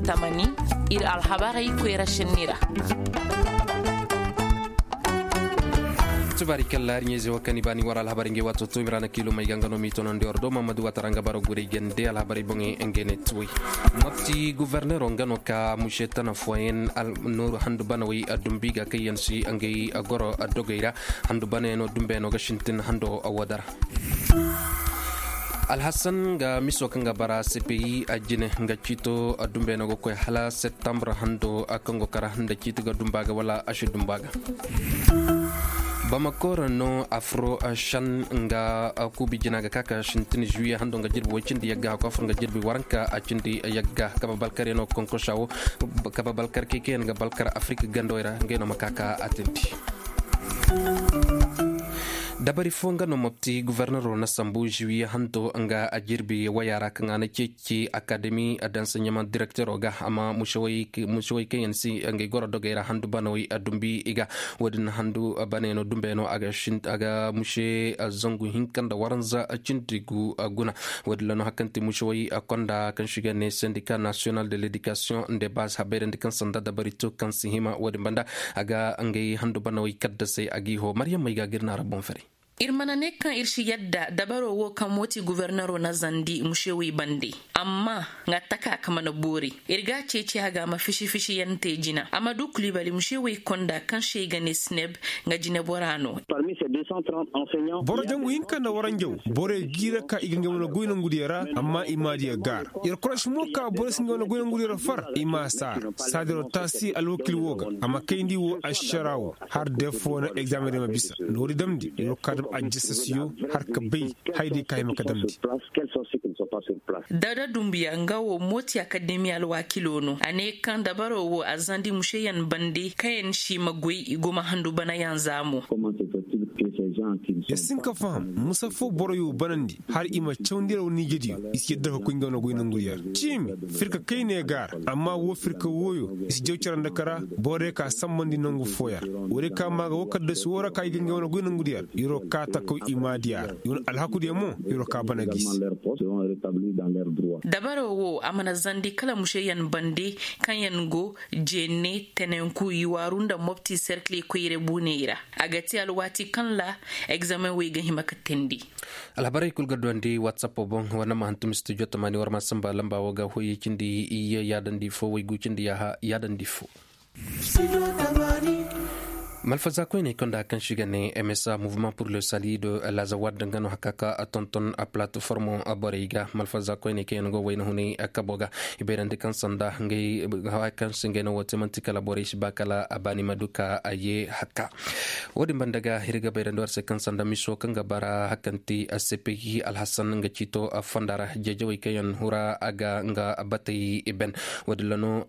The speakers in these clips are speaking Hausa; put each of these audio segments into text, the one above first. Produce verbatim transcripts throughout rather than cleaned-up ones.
tamani ir alhabari kwera shinira tubari kallar nyeze wakani bani wara alhabari nge watu to mirana kilo mai gangano mito non diordo mamadu wataranga baro gure gende alhabari bonge engene tui mafti gouverneur ngano ka musheta na foyen al nur handu bana wi adumbiga kayansi angei agoro adogeira handu bana no dumbe no gashintin hando awadara Alhassan ga miso kanga bara C P I ajine nga chito adumbe no ko hala septembre hando akango kara handa chito ga dumbaga wala ashu dumbaga Bamako no afro shan nga kubi jinaga kaka shintini juye hando nga jirbi wachindi yagga ko afro nga jirbi waranka achindi yagga kaba balkar no konko shawo kaba balkar keke nga balkar afrika gandoira ngeno makaka atenti dabari fonga no mopti gouverneur na sambu juye hanto nga ajirbi wayara kanga na ceci academy d'enseignement directeur oga ama mushawai mushawai kensi nga goro dogera handu banoi adumbi iga wadin handu baneno dumbeno aga shint aga mushe zangu hinkanda waranza cintigu aguna wadlano hakanti mushawai akonda kan shiga ne syndicat national de l'éducation de base haberen kan sanda dabari to kan sihima wadin banda aga ngai handu banoi kadda sai agiho maryam mai gagirna rabon fari irmana ne kan irshi yadda dabaro wo kan moti guvernero na zandi mushewi bande amma nga taka kama na bori irga cece haga ma fishi fishi yante jina amma duk libali mushewi konda kan shega ne sneb nga jine borano parmi ces deux cent trente enseignants boro jangu hinka na waranjew bore gira ka igenge wona goyna ngudiyara amma imadi gar ir krosh mo ka bore singa wona goyna ngudiyara far ima sar sadiro tasi alwakil woga amma kayndi wo asharawo har defo na examen de mabisa lori damdi yo kadam ajisasiyo har ka bai haidi kai makadamdi dada dumbiya ngawo moti academy alwakilono ane kan dabaro wo azandi musheyan bandi kayen shi magoi igoma handu bana yanzamu yasin ka faham musafo boroyo banandi har ima chawndira woni jedi iske dafa ko ngona goyna nguriya chim firka kayne gar amma wo firka woyo is jewcaranda kara bore ka sammandi nongu foya wore ka maga wakadde su wora kay ngona goyna nguriya yoro ka takko imadiya yon alhakude mo yoro ka bana gis dabaro wo amana zandi kala musheyan bandi kanyan go jenne tenenku yiwarunda mopti cercle ko yire buneira agati alwati kanla examen wega himakatendi alhabarai kulgadwandi whatsapp bon wana mahantum studio tamani warma samba lamba waga hoyi kindi iya yadandi fo wegu kindi ya yadandi fo malfaza ko ne konda kan shiga ne M S A mouvement pour le salut de la zawad ngano hakaka atonton a plateforme aboriga malfaza ko ne ken go wayno huni akaboga iberande kan sanda ngai hawa kan singeno wote mantika laborish bakala abani maduka aye hakka wodi bandaga hirga berando arse kan sanda miso kan gabara hakanti A C P I Alhassan ngachito fandara jejewi kayan hura aga nga abatay iben wodi lano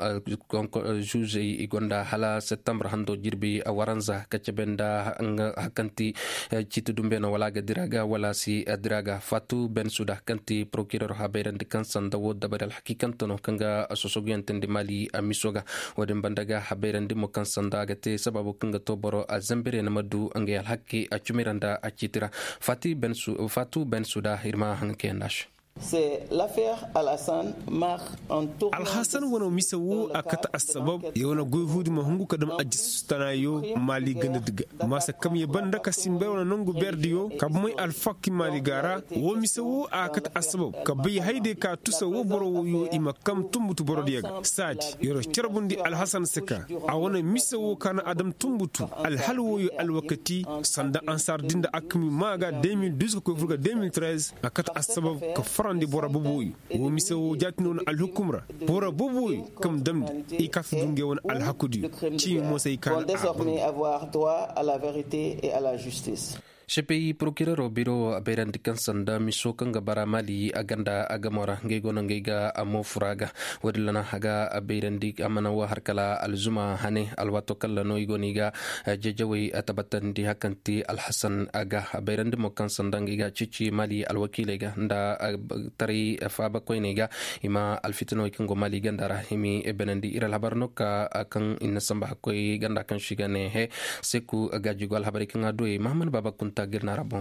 juge igonda hala septembre hando jirbi awaran za kacebenda hakanti citu dumbe no wala ga diraga wala si diraga fatu ben sudah kanti procureur haberen de kansan da wodda badal hakikanto no kanga asosogiyante de mali amisoga wadin bandaga haberen de mo kansan da gate sababu kanga to boro azambere na madu ange al hakki a chumiranda a citira fati ben su fatu ben sudah irma hanke nash C'est l'affaire Al-Hassan mar en tour Al-Hassan wono misawu akata asbab yona goyhudi ma hungu kadam ajistana yo mali ganda diga masa kam ye banda ka simbe wona nongu berdiyo kab moy al fakki mali gara wo misawu akata asbab kabay hayde ka tusa wo boro yo ima kam tumbutu boro diga saji yoro cerbundi Al-Hassan seka a wona misawu kana adam tumbutu al halwo yo al wakati sanda ansar dinda akmi maga deux mille douze ko furga deux mille treize akata asbab ka farandi bora bubuy wo misawu jatnon al hukumra bora bubuy kam damdi e kaf dunge won al hakudi ci mo sey kan désormais avoir droit à la vérité et à la justice. C P I procureur biro aberandi kansanda miso kanga baramali aganda agamora ngegona ngega amo furaga wadlana haga aberandi amana wa harkala alzuma hane alwato kala no igoniga jejewi atabatandi hakanti Alhassan aga aberandi mo kansanda ngega cici mali alwakilega nda tari faba koinega ima alfitno ikango mali gandara himi ebenandi iral habarno ka kan inna samba koy ganda kan shigane he seku agajigo al habari kan adoi Muhammad Baba Kunta girna rabon feri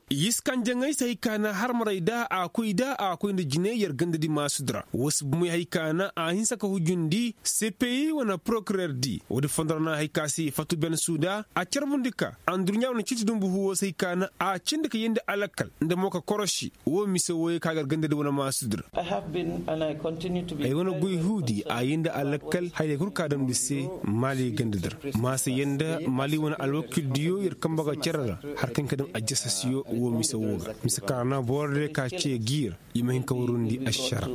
yiskan jangai sai kana har marai da akwai da akwai da jinayar ganda di masu dra wasu mai haikana a hin saka hujundi C P I wana procureur di wadi fondarna haikasi fatu ben suda a charbundika andurnya wana chiti dumbu huwa sai kana a cindika yenda alakal nda moka koroshi wo mise wo kagar ganda di wana masu dra I have been and I continue to be ay wana gui hudi a yenda alakal hayde kurka dam disse mali ganda dra masa yenda mali wana alwakil diyo yir kambaga charara harkan kadam ajasasiyo wo mise woga mise kana borde ka ce gir yimahin kawrundi ashara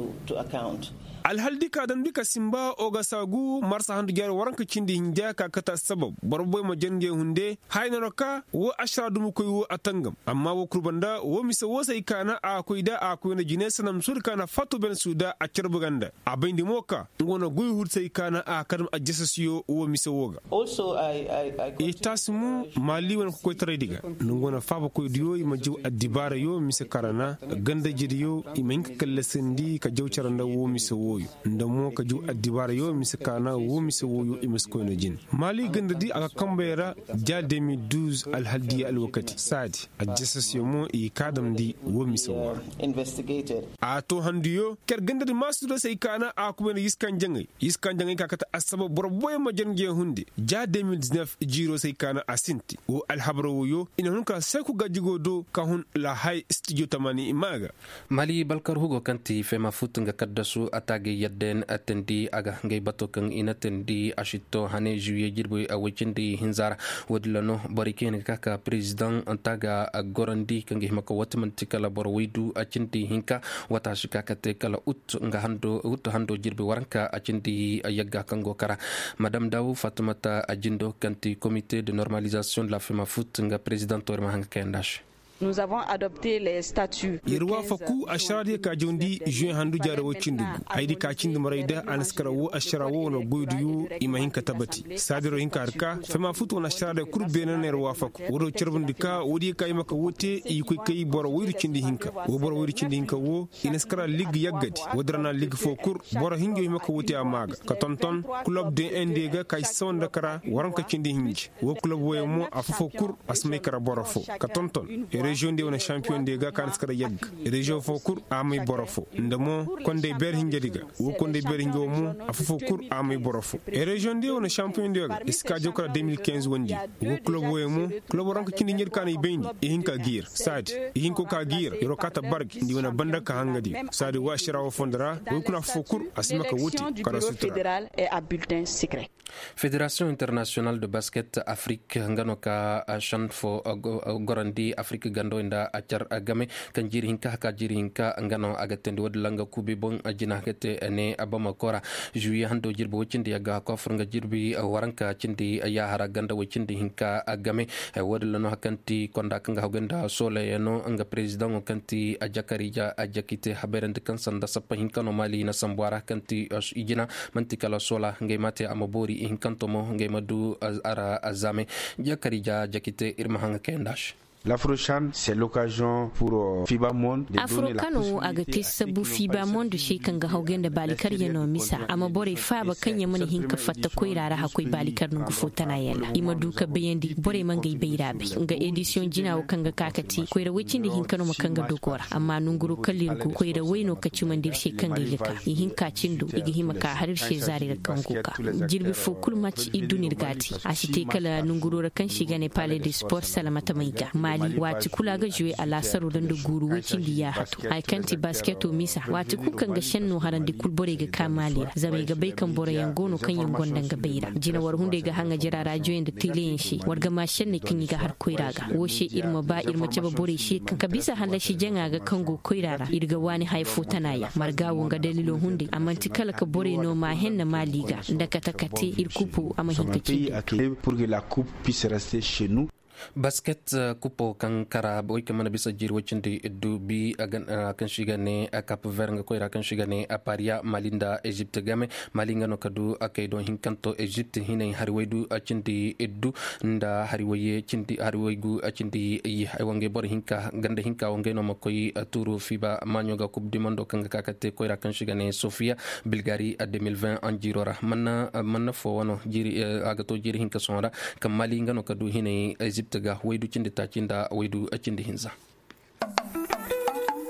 alhaldi ka dan bika simba oga sagu marsa handu gyar waranka cindi hinja ka kata sabab barboy ma jenge hunde hayna roka wo ashara dum koy wo atangam amma wo kurbanda wo mise wo sai kana a koyda a koyna jine sanam sur kana fatu ben suda a cerbuganda a bindi moka ngona guy hur sai kana a kadam ajasasiyo wo mise woga also i i i tasmu mali won ko tare diga ngona faba koy diyo ma jiw adibara yo mise karana ganda jidiyo i men kala sindi ka jaw caranda wo mise wo ndamo ka ju adibara yo miskana wo misoyo imisko no jin mali ganda di aka kambera ja deux mille douze al haldi al wakati sadi ajessas yomo e kadam di wo misoyo investigated a to handiyo ker ganda di masdo sai kana a kuma ne yiskan jangai yiskan jangai ka kata asaba borboy ma jange hunde ja deux mille dix-neuf jiro sai kana asinti wo al habro yo ina hunka sai ku gajigo do ka hun la high studio tamani imaga mali balkar hugo kanti fema futunga kaddasu atage yadden atendi aga ngay batokan inatendi ashito hane juye jirbo a wicindi hinzara wadlano bariken kaka president antaga gorandi kangi mako watmantikala borwidu acindi hinka wata shikaka te kala ut nga hando ut hando jirbo waranka acindi yagga kango kara madame Daou Fatoumata ajindo kanti comité de normalisation de la fema foot nga president torma hanga kendash. Nous avons adopté les statuts. Yerwa faku asharade ka jondi juin handu jarawo cindugu haydi ka cindu marayda anskara wo asharawo no goydu imahin katabati sadiro hinka arka fema futu na asharade kurbena nerwa faku wodo cerbundika wodi kay maka wote i koy kay boro woyru cindi hinka wo boro woyru cindi hinka wo inaskara lig yaggati wodrana lig fokur boro hingo maka wote amaga ka tonton club de ndega kay sonda kara waranka cindi hinji wo club wo mo afokur asme kara boro fo ka tonton région de wona champion de ga kan skara yegg région fokur amay borofo ndamo konde ber hingediga wo konde ber hingo mu afokur amay borofo e région de wona champion de ga iska jokra deux mille quinze wondi wo club wo mu club ranko cindi nyer kan e bendi e hinka gir sadi e hinko ka gir yoro kata barg ndi wona banda ka hangadi sadi wa shira wo fondra wo kuna fokur asmaka wuti kara sutra fédéral et à bulletin secret. Fédération internationale de basket Afrique ngano ka shanfo gorandi Afrique gando inda achar agame kan jiri hinka ka jiri hinka ngano agatendi wadlanga kubi bon ajina kete ene abama kora juye hando jirbo wicindi yaga ko furga jirbi waranka cindi ya hara ganda wicindi hinka agame wadlano hakanti konda kanga hogenda sole eno anga president kanti ajakarija ajakite haberende kansanda sappa hinka no mali na sambwara kanti ijina mantikala sola ngemate amabori hinkantomo ngemadu ara azame jakarija jakite irma hanga kendash. L'Afrochan, c'est l'occasion pour FIBA Monde de donner la Afrocano aga tisabu FIBA Monde shi kan ga haugen da balikar yano misa amma bore fa ba kanya mani hinka fatta koirara hakoi balikar nungu fotana yalla ima duka bayandi bore man ga bayrabe ga edition jina wa kan ga kakati koira wicin da hinka no makanga dogora amma nunguru kallinku koira waino kaci mandir shi kan ga yaka hinka cindo igi himaka har shi zari da kan kuka jirbi fo kulmac idunir gati asite kala nunguru kan shiga ne Palais de Sport Salamata Maiga Mali wati kula ga juwe a lasaro don da guru wacin da ya hatu ai kanti basketo misa wati kukan ga shanno haran di kulbore ga kamali zame ga bai kan bore yangono kan yangon dan ga baira jina war hunde ga hanga jira rajoyin da tileyin shi warga ma shanne kan ga har koiraga woshe irma ba irma ce ba bore shi kan ka bisa halla shi janga ga kango koirara irga wani haifo tanaya margawo ga dalilon hunde amma tikala ka bore no ma henna maliga da katakate irkupu amma hinkaci pour que la coupe puisse rester chez nous. Basket kupo kan kara boy kamana bisa jiri wacindi iddu bi agan kan shigane Cap Vert nga koira kan shigane aparia malinda Egypte game malinga no kadu akay don hinkanto Egypte hinay harwaydu acindi iddu nda harwaye cindi harwaygu acindi yi aywange bor hinka ganda hinka wange no makoy turu FIBA manyoga coupe du monde kan kakate koira kan shigane Sofia Bulgarie a deux mille vingt en jirora manna manna fo wono jiri agato jiri hinka sonra kam malinga no kadu hinay Egypte ga waydu cindi ta cinda waydu acindi hinza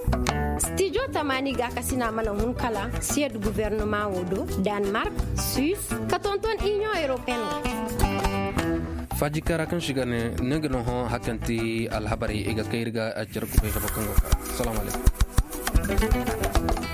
studio tamani ga kasina mana hun kala sied gouvernement wodo Denmark Suisse katonton Union Européenne faji kara kan shiga ne nagano ho hakanti alhabari iga kairga ajar ku bai ka bakan assalamu alaikum